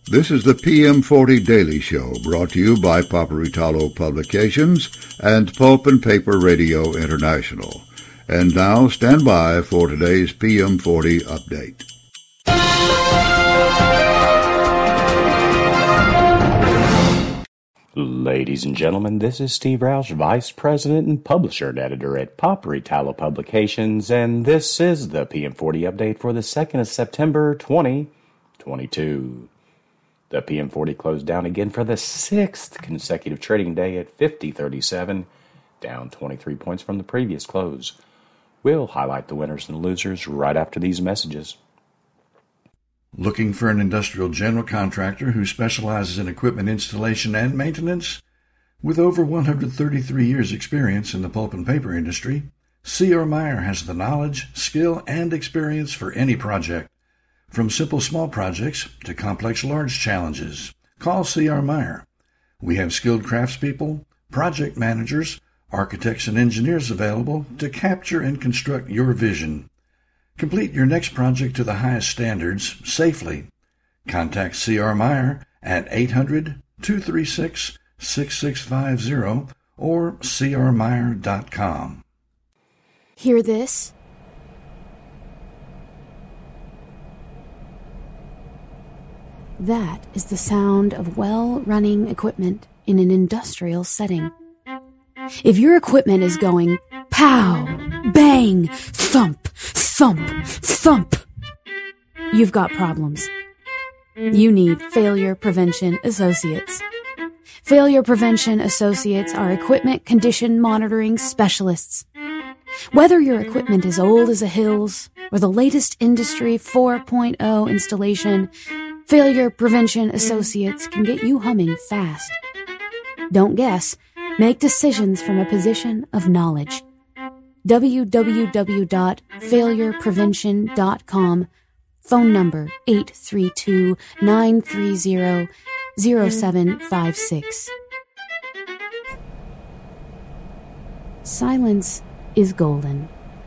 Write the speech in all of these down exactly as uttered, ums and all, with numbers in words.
This is the P M forty Daily Show, brought to you by Paperitalo Publications and Pulp and Paper Radio International. And now, stand by for today's P M forty update. Ladies and gentlemen, this is Steve Roush, Vice President and Publisher and Editor at Paperitalo Publications, and this is the P M forty update for the second of September, twenty twenty-two. The P M forty closed down again for the sixth consecutive trading day at fifty thirty-seven, down twenty-three points from the previous close. We'll highlight the winners and losers right after these messages. Looking for an industrial general contractor who specializes in equipment installation and maintenance? With over one hundred thirty-three years experience in the pulp and paper industry, C R. Meyer has the knowledge, skill, and experience for any project. From simple small projects to complex large challenges, call C R. Meyer. We have skilled craftspeople, project managers, architects, and engineers available to capture and construct your vision. Complete your next project to the highest standards safely. Contact C R. Meyer at eight hundred, two three six, six six five zero or c r meyer dot com. Hear this? That is the sound of well-running equipment in an industrial setting. If your equipment is going pow, bang, thump, thump, thump, you've got problems. You need Failure Prevention Associates. Failure Prevention Associates are equipment condition monitoring specialists. Whether your equipment is old as the hills or the latest Industry four point oh installation, Failure Prevention Associates can get you humming fast. Don't guess. Make decisions from a position of knowledge. w w w dot failure prevention dot com. Phone number eight three two, nine three zero, zero seven five six. Silence is golden.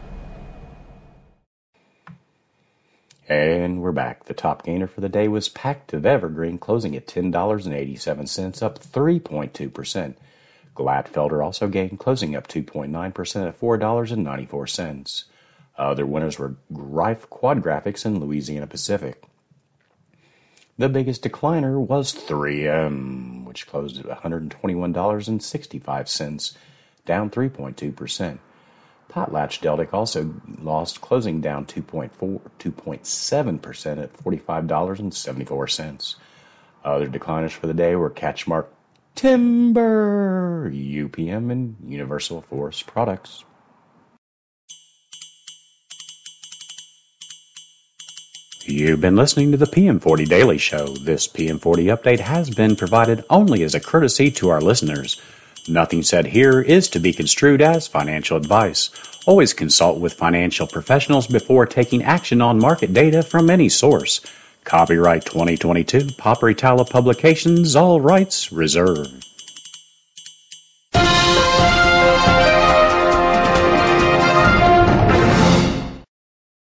And we're back. The top gainer for the day was Pactiv Evergreen, closing at ten dollars and eighty-seven cents, up three point two percent. Glatfelter also gained, closing up two point nine percent at four dollars and ninety-four cents. Other winners were Greif Quad Graphics and Louisiana Pacific. The biggest decliner was three M, which closed at one hundred twenty-one dollars and sixty-five cents, down three point two percent. PotlatchDeltic also lost, closing down two point seven percent at forty-five dollars and seventy-four cents. Other decliners for the day were Catchmark Timber, U P M, and Universal Forest Products. You've been listening to the P M forty Daily Show. This P M forty update has been provided only as a courtesy to our listeners. Nothing said here is to be construed as financial advice. Always consult with financial professionals before taking action on market data from any source. Copyright twenty twenty-two, Paperitalo Publications, all rights reserved.